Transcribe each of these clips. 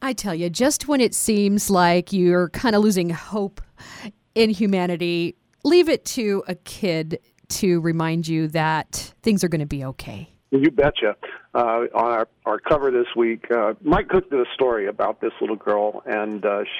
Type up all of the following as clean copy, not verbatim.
I tell you, just when it seems like you're kind of losing hope in humanity, leave it to a kid to remind you that things are going to be okay. You betcha. On our cover this week, Mike Cook did a story about this little girl, and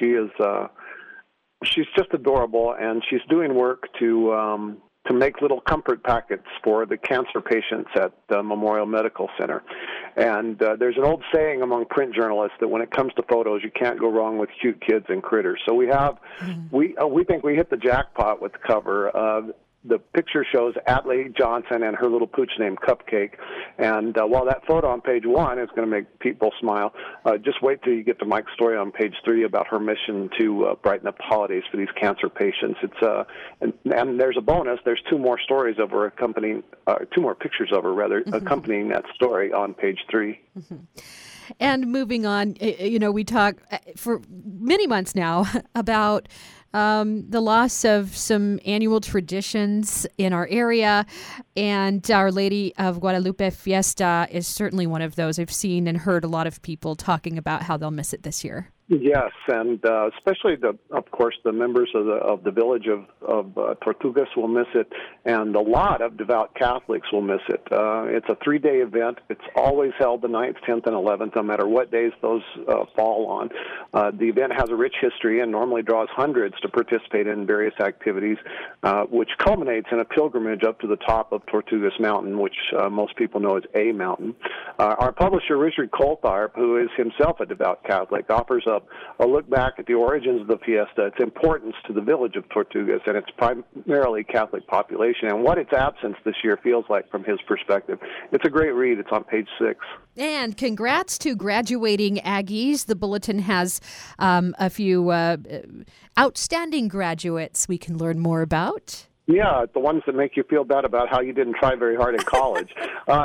she's just adorable, and she's doing work to make little comfort packets for the cancer patients at Memorial Medical Center. And there's an old saying among print journalists that when it comes to photos, you can't go wrong with cute kids and critters. So we think we hit the jackpot with the cover. The picture shows Adlai Johnson and her little pooch named Cupcake. And while that photo on page 1 is going to make people smile, just wait till you get to Mike's story on page 3 about her mission to brighten up holidays for these cancer patients. It's and there's a bonus. There's 2 more stories of her accompanying, 2 more pictures of her rather, accompanying that story on page 3. Mm-hmm. And moving on, we talk for many months now about the loss of some annual traditions in our area, and Our Lady of Guadalupe Fiesta is certainly one of those. I've seen and heard a lot of people talking about how they'll miss it this year. Yes, and especially of course, the members of the village of Tortugas will miss it, and a lot of devout Catholics will miss it. It's a 3-day event. It's always held the 9th, 10th, and 11th, no matter what days those fall on. The event has a rich history and normally draws hundreds to participate in various activities, which culminates in a pilgrimage up to the top of Tortugas Mountain, which most people know as A Mountain. Our publisher, Richard Coltharp, who is himself a devout Catholic, offers a look back at the origins of the fiesta, its importance to the village of Tortugas, and its primarily Catholic population, and what its absence this year feels like from his perspective. It's a great read. It's on page 6. And congrats to graduating Aggies. The Bulletin has a few outstanding graduates we can learn more about. Yeah, the ones that make you feel bad about how you didn't try very hard in college.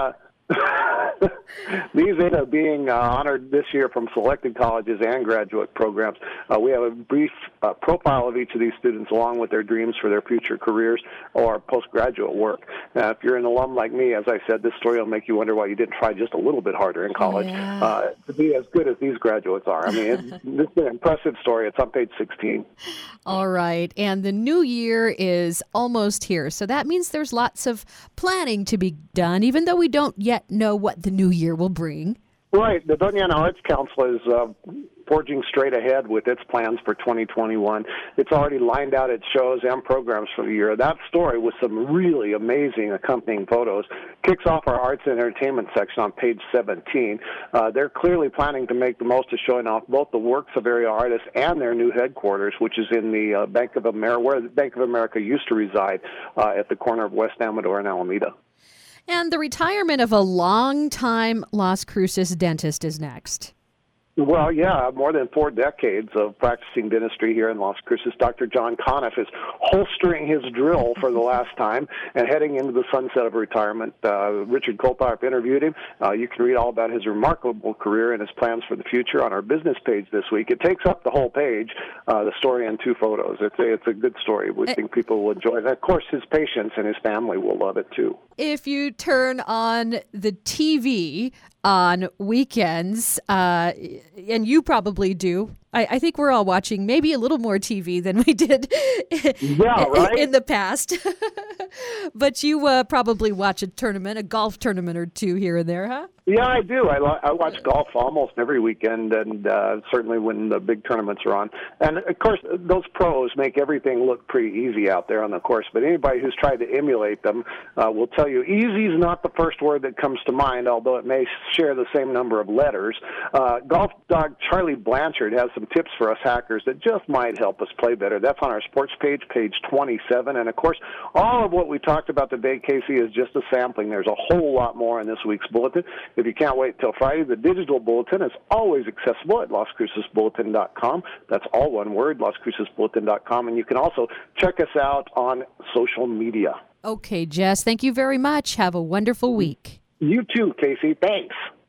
These end up being honored this year from selected colleges and graduate programs. We have a brief profile of each of these students along with their dreams for their future careers or postgraduate work. If you're an alum like me, as I said, this story will make you wonder why you didn't try just a little bit harder in college to be as good as these graduates are. I mean, this is an impressive story. It's on page 16. All right. And the new year is almost here. So that means there's lots of planning to be done, even though we don't yet know what the new year will bring. Right. The Doña Ana Arts Council is forging straight ahead with its plans for 2021. It's already lined out its shows and programs for the year. That story, with some really amazing accompanying photos, kicks off our arts and entertainment section on page 17. They're clearly planning to make the most of showing off both the works of area artists and their new headquarters, which is in the Bank of America, where the Bank of America used to reside, at the corner of West Amador and Alameda. And the retirement of a long-time Las Cruces dentist is next. Well, yeah, more than 4 decades of practicing dentistry here in Las Cruces. Dr. John Conniff is holstering his drill for the last time and heading into the sunset of retirement. Richard Coltharp interviewed him. You can read all about his remarkable career and his plans for the future on our business page this week. It takes up the whole page, the story and 2 photos. It's a good story. We think people will enjoy it. And of course, his patients and his family will love it, too. If you turn on the TV on weekends, and you probably do, I think we're all watching maybe a little more TV than we did in the past. But you probably watch a golf tournament or 2 here and there, huh? Yeah, I do. I watch golf almost every weekend, and certainly when the big tournaments are on. And, of course, those pros make everything look pretty easy out there on the course, but anybody who's tried to emulate them will tell you easy is not the first word that comes to mind, although it may share the same number of letters. Golf dog Charlie Blanchard has some tips for us hackers that just might help us play better. That's on our sports page, page 27. And, of course, all of what we talked about today, Casey, is just a sampling. There's a whole lot more in this week's bulletin. If you can't wait till Friday, the digital bulletin is always accessible at LasCrucesBulletin.com. That's all one word, LasCrucesBulletin.com. And you can also check us out on social media. Okay, Jess, thank you very much. Have a wonderful week. You too, Casey. Thanks.